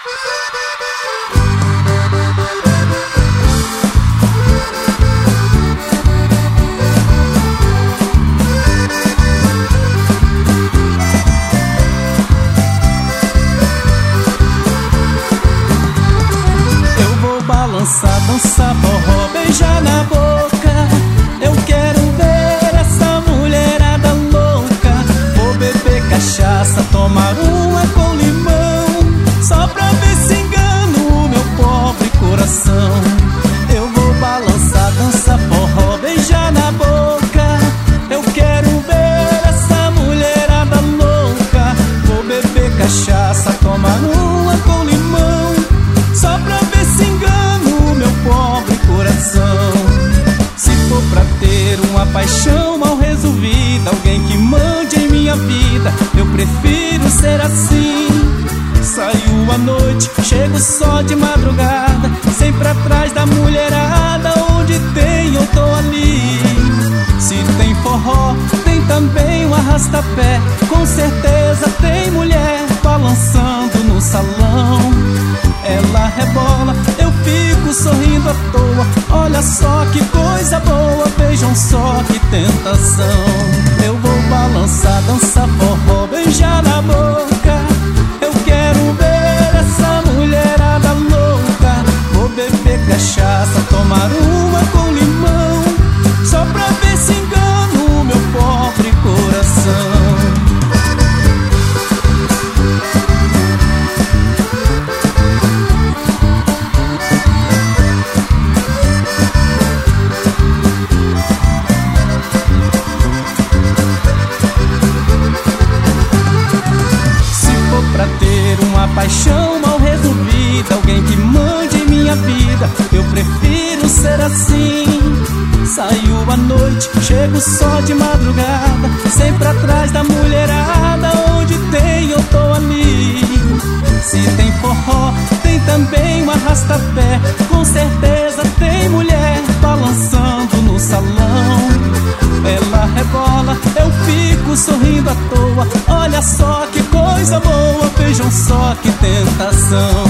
Dançar forró, beijar na boca. Eu quero ver essa mulherada louca. Vou beber cachaça, tomar uma com limão, só pra ver se engano o meu pobre coração. Eu vou balançar, dançar forró, beijar na boca. Eu quero ver essa mulherada louca. Vou beber cachaça, tomar uma com limão, só pra ver se engano meu pobre coração. Se for pra ter uma paixão mal resolvida, alguém que mande em minha vida, eu prefiro ser assim. Saio à noite, chego só de madrugada, sempre atrás da mulherada, onde tem eu tô ali. Se tem forró, tem também um arrasta-pé, com certeza tem mulher balançando no salão. Ela rebola, eu fico sorrindo à toa. Olha só que coisa boa, vejam só que tentação. Eu vou balançar, dançar forró, beijar na boca. Eu quero ver essa mulherada louca. Vou beber cachaça, tomar uma com limão, só pra ver se engano o meu pobre coração. Pra ter uma paixão mal resolvida, alguém que mande em minha vida, eu prefiro ser assim. Saio à noite, chego só de madrugada, sempre atrás da mulherada, onde tem eu tô ali. Se tem forró, tem também um arrasta-pé, com certeza tem mulher balançando no salão. Ela rebola, eu fico sorrindo à toa. Olha só que coisa boa, vejam só que tentação.